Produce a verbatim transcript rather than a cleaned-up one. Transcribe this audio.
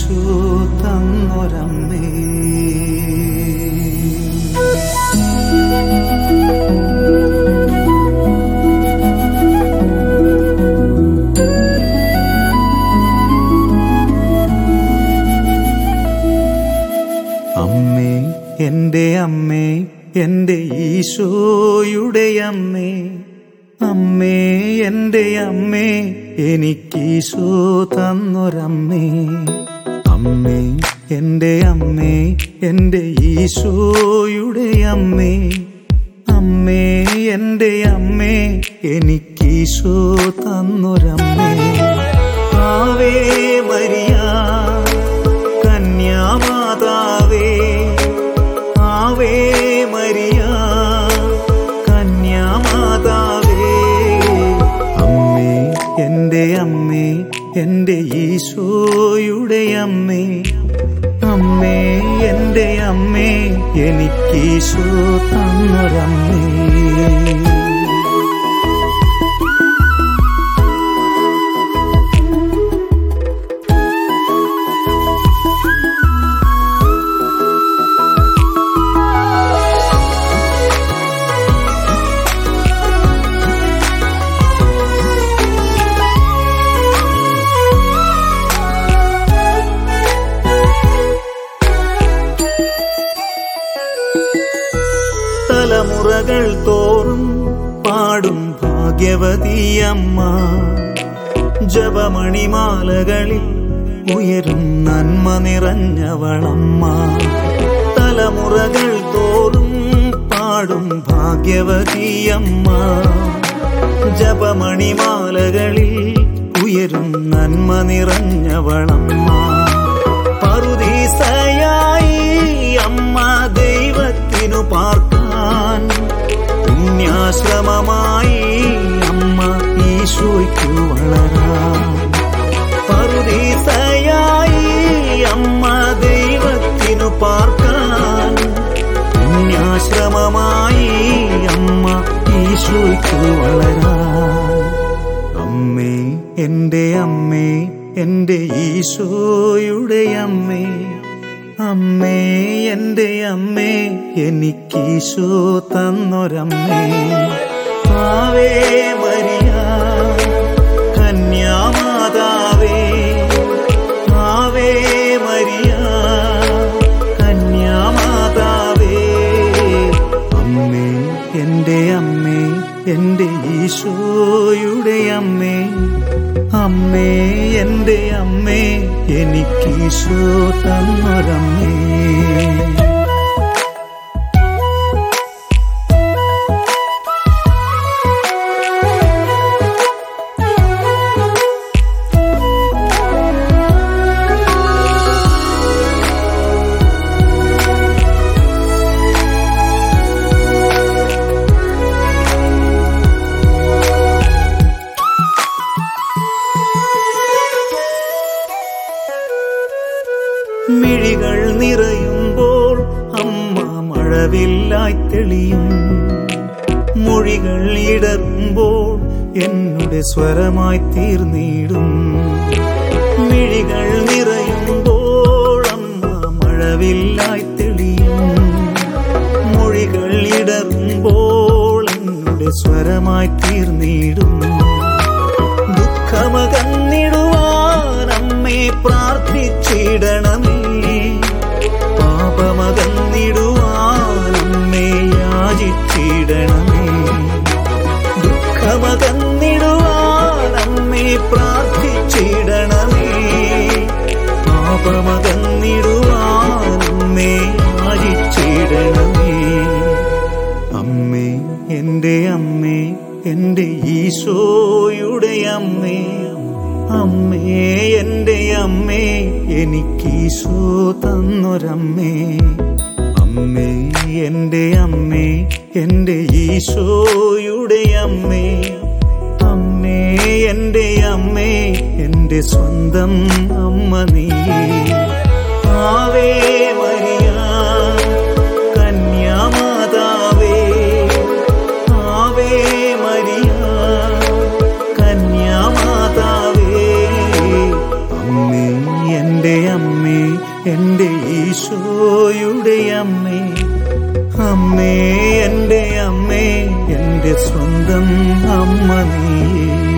എനിക്കീശോ തന്നൊരമ്മേ. അമ്മേ, എന്റെ അമ്മേ, എന്റെ ഈശോയുടെ അമ്മേ, അമ്മേ എന്റെ അമ്മേ, എനിക്കീശോ തന്നൊരമ്മേ. അമ്മേ എന്റെ അമ്മേ, എന്റെ ഈശോയുടെ അമ്മേ, അമ്മേ എന്റെ അമ്മേ, എനിക്കീശോ തന്നൊരമ്മേ. ആവേ മരിയ കന്യാമാതാവേ, ആവേ മരിയ കന്യാമാതാവേ. അമ്മേ എന്റെ അമ്മേ, എന്റെ ഈശോയുടെ അമ്മേ, അമ്മേ എന്റെ അമ്മേ, എനിക്കീശോ തന്നൊരമ്മേ. തലമുറകൾ തോറും പാടും ഭാഗ്യവതിയമ്മ, ജപമണിമാലകളിൽ ഉയരും നന്മ നിറഞ്ഞവളമ്മ. തലമുറകൾ തോറും പാടും ഭാഗ്യവതിയമ്മ, ജപമണിമാലകളിൽ ഉയരും നന്മ നിറഞ്ഞവളമ്മ. പറുദീസയായി അമ്മ ദൈവത്തിനു പാർക്കാൻ, പുണ്യാശ്രമമായി അമ്മ ഈശോയ്ക്കു വളരാൻ. പറുദീസയായി അമ്മ ദൈവത്തിനു പാർക്കാൻ, പുണ്യാശ്രമമായി അമ്മ ഈശോയ്ക്കു വളരാൻ. അമ്മേ എന്റെ അമ്മേ, എന്റെ ഈശോയുടെ അമ്മേ, അമ്മേ എന്റെ അമ്മേ, എനിക്കീശോ തന്നൊരമ്മേ. ആവേ മരിയ കന്യാമാതാവേ, ആവേ മരിയ കന്യാമാതാവേ. അമ്മേ എന്റെ അമ്മേ, എന്റെ ഈശോയുടെ അമ്മേ, അമ്മേ എന്റെ അമ്മേ, എനിക്കീശോ തന്നൊരമ്മേ. മിഴികൾ നിറയുമ്പോൾ അമ്മ മഴവില്ലായി തെളിയും, മൊഴികൾ ഇടറുമ്പോൾ എന്നുടെ സ്വരമായി തീർന്നിടും. മിഴികൾ നിറയുമ്പോൾ അമ്മ മഴവില്ലായി തെളിയും, മൊഴികൾ ഇടറുമ്പോൾ എന്നുടെ സ്വരമായി തീർന്നിടും. ദുഃഖമകന്നിടുവാൻ അമ്മേ പ്രാർത്ഥിച്ചിടണമേ, പാപമകന്നിടുവാൻ അമ്മേ യാചിച്ചിടണമേ. ദുഃഖമകന്നിടുവാൻ അമ്മേ പ്രാർത്ഥിച്ചിടണമേ, പാപമകന്നിടുവാൻ അമ്മേ യാചിച്ചിടണമേ. അമ്മേ എന്റെ അമ്മേ, എന്റെ ഈശോയുടെ അമ്മേ, അമ്മേ എന്റെ അമ്മേ, എനിക്കീശോ തന്നൊരമ്മേ. അമ്മേ എന്റെ അമ്മേ, എന്റെ ഈശോയുടെ അമ്മേ, അമ്മേ എന്റെ അമ്മേ, എന്റെ സ്വന്തം അമ്മ നീ. ആവേ മരിയ കന്യാമാതാവേ, ആവേ മരിയ കന്യാമാതാവേ. അമ്മേ എന്റെ അമ്മ, എൻ്റെ ഈശോയുടെ അമ്മേ, അമ്മേ എൻ്റെ അമ്മേ, എൻ്റെ സ്വന്തം അമ്മ നീയേ.